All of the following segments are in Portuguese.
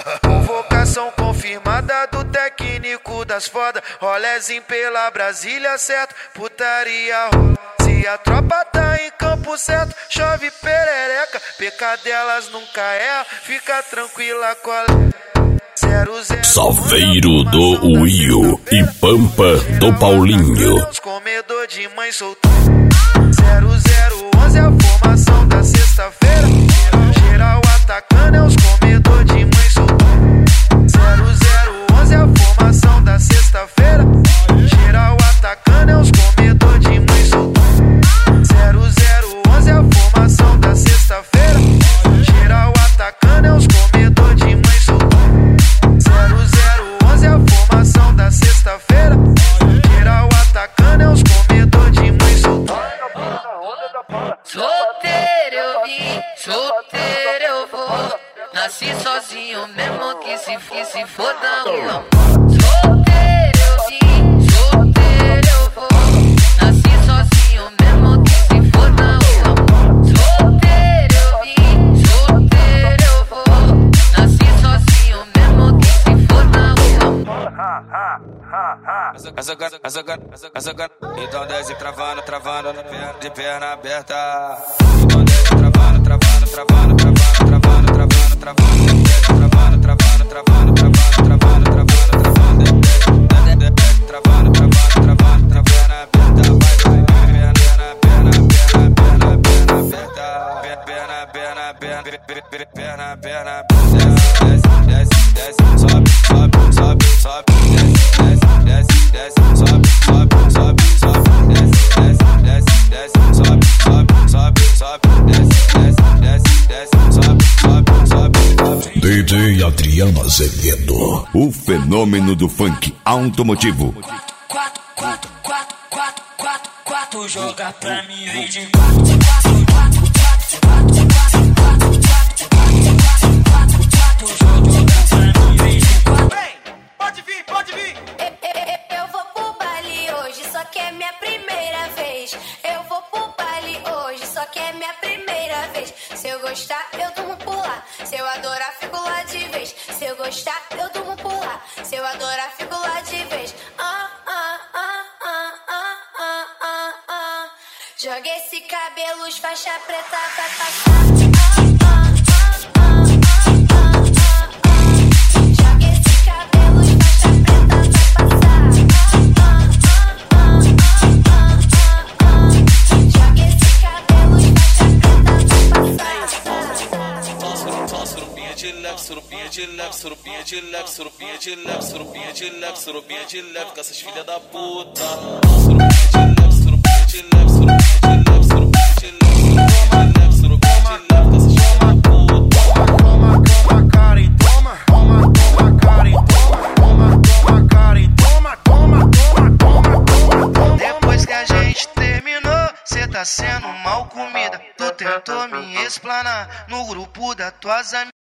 Convocação confirmada do técnico das foda. Rolezinho pela Brasília, certo? Putaria rola. Se a tropa tá em campo certo, chove perereca. Pecadelas nunca erra, fica tranquila, colega. Saveiro do Uio e Pampa do Paulinho. Os comedor de mãe soltou. 0011 é a formação da sexta-feira. Geral atacando é os comedor de mãe soltou. 0011 é a formação da sexta-feira. Geral atacando é os comedor de mãe soltou. 0011 é a formação da sexta-feira. Geral atacando é os comedor de mãe soltou. 0011 é a formação da sexta-feira. Geral atacando é os comedor de mãe soltou. Solteiro eu vim, solteiro eu vou. Nasci sozinho mesmo que se foda o amor. Solteiro eu vim, solteiro eu vou. Nasci sozinho mesmo que se foda o amor. Solteiro eu vim, solteiro eu vou. Nasci sozinho mesmo que se foda o amor. Então desce travando, de perna aberta. Então desce travando, travando, travando, travando, travando, travando, travando, travando, travando, travando, travando, travando, travando, travando, travando, perna aberta, vai, perna aberta, desce, sobe, sobe, sobe, desce, sobe, sobe, sobe, DJ Adriano Azevedo, o fenômeno do funk automotivo. Quatro, joga pra mim, vem de quatro, joga pra mim, vem de quatro. Pode vir. Eu vou pro baile hoje, só que é minha primeira vez. Eu vou pro baile hoje, só que é minha primeira vez. Se eu gostar, eu durmo por lá. Se eu adorar, fico lá de vez. Se eu gostar, eu durmo por lá. Se eu adorar, fico lá de vez. Joga esse cabelo, os faixa preta vai passar. Joga esse cabelo, os faixa preta vai passar. Joga esse cabelo, os faixa preta vai passar. Surubinha de leve, surubinha de leve, surubinha de leve, surubinha de leve, surubinha de leve, surubinha de leve, com essas filhas da puta. Surubinha de leve, surubinha de leve, surubinha de leve, surubinha de leve, surubinha de leve, surubinha de leve, com essas filhas da puta. Toma, cara, toma, cara, toma. Depois que a gente terminou, cê tá sendo mal comida. Tu tentou me explanar no grupo das tuas amigas.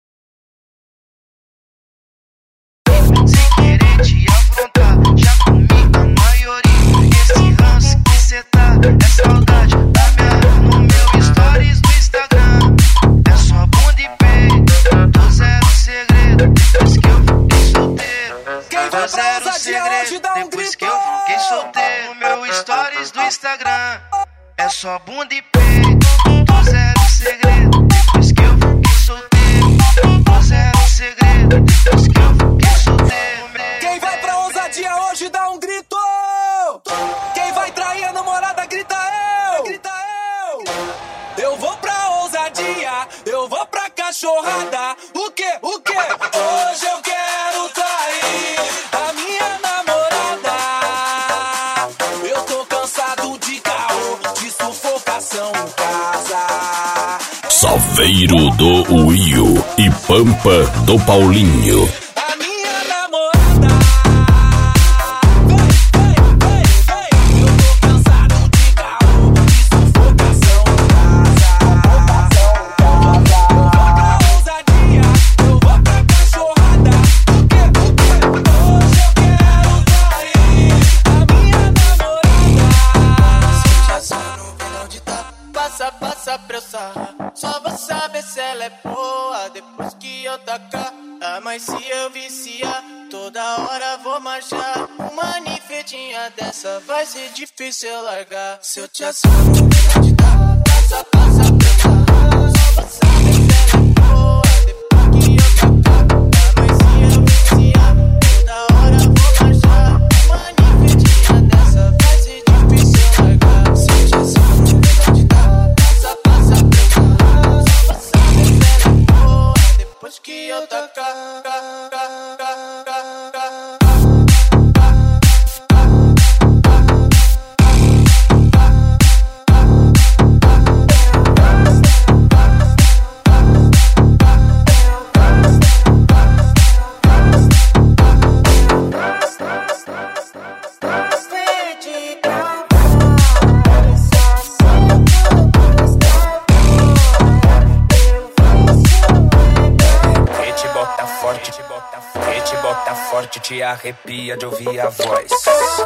Sem querer te afrontar, já comi a maioria. Esse lance que cê tá é saudade da minha no meu stories do Instagram. É só bunda e peito, tô zero segredo. Depois que eu fiquei solteiro, tô zero segredo. Depois que eu fiquei solteiro, no meu stories do Instagram. É só bunda e peito, tô zero segredo. Depois que eu fiquei solteiro, tô zero segredo. Depois que eu fiquei solteiro. Quem vai pra ousadia hoje dá um grito. Quem vai trair a namorada grita eu. Eu vou pra ousadia, eu vou pra cachorrada. O quê? Hoje eu quero trair a minha namorada. Eu tô cansado de caô, de sufocação em casa. Saveiro do Uio e Pampa do Paulinho. A minha namorada. Vem. Eu tô cansado de caô, de sufocação em casa. Eu vou pra ousadia, eu vou pra cachorrada. O quê? Hoje eu quero trair a minha namorada. Já só não vem onde tá. Passa pra eu sarrar. Só vou saber se ela é boa depois que eu tacar. Ah, mas se eu viciar, toda hora vou marchar. Uma ninfetinha dessa vai ser difícil eu largar. Se eu te assumo, não te dá, passa, passa, passa. Só passar, ela é boa, depois que eu tocar. Ah, mas se eu viciar, toda hora vou marchar. Uma ninfetinha dessa vai ser difícil eu largar. Se eu te assumo, não te dá, passa, passa, passa. Só passar, ela é boa, depois que eu tocar. Te bota forte, te arrepia de ouvir a voz.